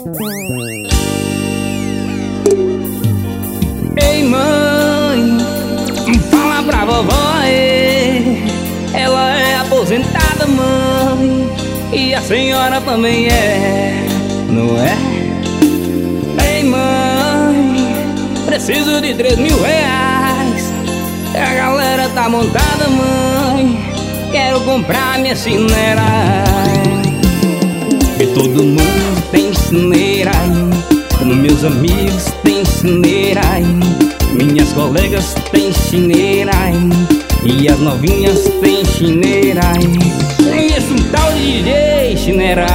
Ei mãe, fala pra vovó, ela é aposentada, mãe, e a senhora também é, não é? Ei mãe, preciso de 3.000 reais, a galera tá montada, mãe, quero comprar minha cineira. E todo mundo tem cineira, como meus amigos tem cineira, minhas colegas têm chineira, e as novinhas têm chineira. Conheço um tal de DJ chineira.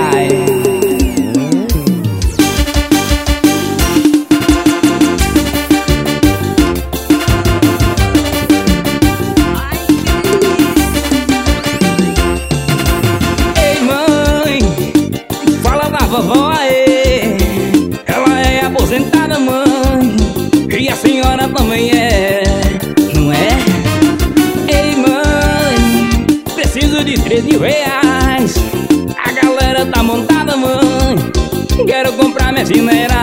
Ei mãe, fala da vovó, ela é aposentada, mãe, e a senhora também é, não é? Ei mãe, preciso de 3.000 reais, a galera tá montada, mãe, quero comprar minha cineira.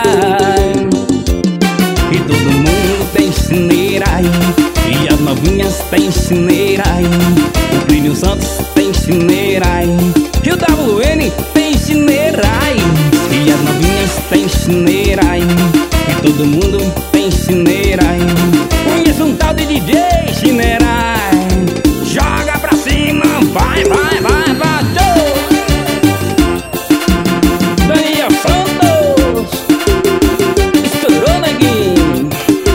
E todo mundo tem cineira, e as novinhas tem cineira, o Plínio Santos tem cineira, e o WN tem cineira, e as novinhas tem cineira, e todo mundo tem cineira. Conheço um tal de DJ chineira. Joga pra cima, vai, vai, vai, vai, Daniel Santos estourou, neguinho.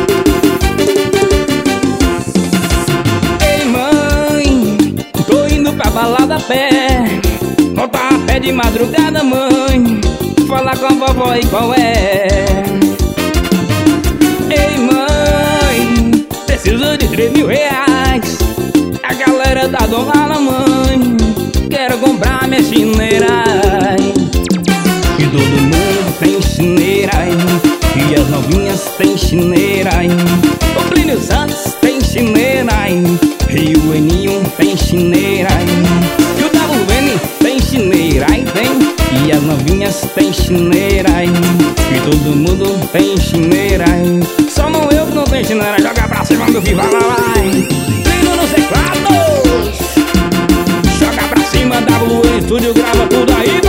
Ei mãe, tô indo pra balada a pé, voltar a pé de madrugada, mãe, falar com a vovó e qual é. Ei mãe, preciso de 3.000 reais, a galera tá donada, mãe, quero comprar minha chineira. E todo mundo tem chineira, e as novinhas tem chineira, o Plínio Santos tem chineira, e o Eninho tem chineira, e o WN tem chineira, e as novinhas tem chineira, e todo mundo tem chineira. Só não eu que não tenho chineira. Joga pra cima do viva lá, Plínio nos teclados. Joga pra cima, WN Estúdio grava tudo aí.